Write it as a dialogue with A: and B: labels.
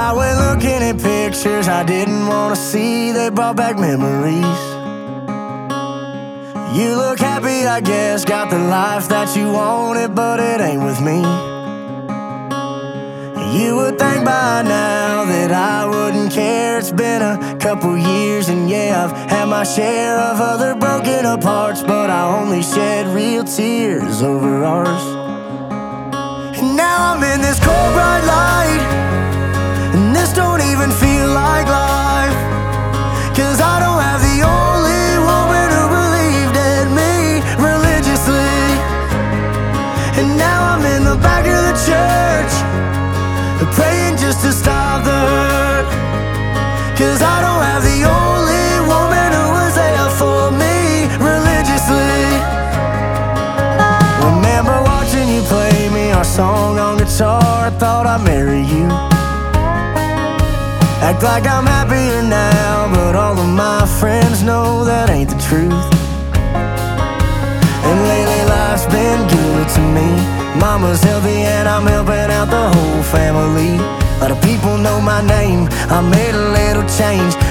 A: I went looking at pictures I didn't want to see. They brought back memories. You look happy, I guess, got the life that you wanted, but it ain't with me. You would think by now that I wouldn't care. It's been a couple years, and yeah, I've had my share of other broken up hearts, but I only shed real tears over ours. And now I'm in this cold bright light, and this don't even feel like life, 'cause I don't have the only woman who believed in me religiously. And now I'm in the back of the church, praying just to stop the hurt, 'cause I don't have the only woman who was there for me religiously. Remember watching you play me our song on guitar. I thought I'd marry you. Act like I'm happier now, but all of my friends know that ain't the truth. And lately life's been good to me. Mama's healthy and I'm helping out the whole family. A lot of people know my name, I made a little change.